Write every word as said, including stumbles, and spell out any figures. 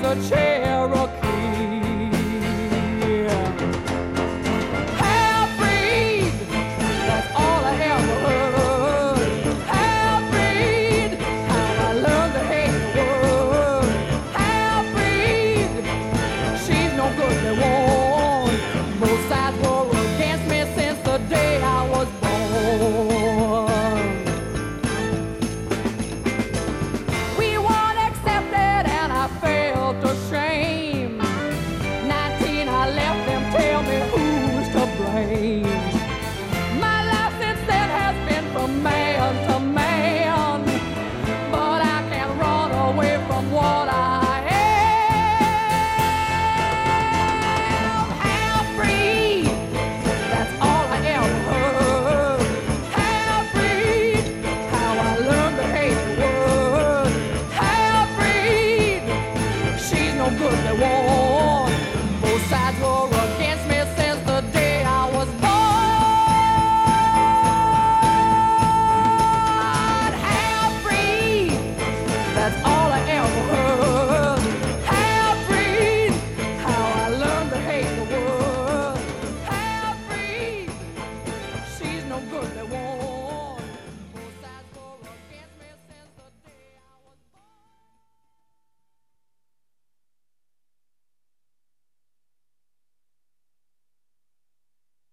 a Cherokee. Half-breed, that's all I ever heard. Half-breed, how I learned to hate the word. Half-breed, she's no good, they won't. Both sides were against me since the day I was born. We weren't accepted and I felt ashamed. Nineteen, I left them, tell me who's to blame. My life since then has been from man to man, but I can't run away from what I am. Half-breed, that's all I ever heard. Half-breed, how I learned to hate the word. Half-breed, she's no good, they won't. Both sides were against me since the day I was born. Half-breed, that's all I ever heard. Half-breed, how I learned to hate the word. Half-breed, she's no good, they won't.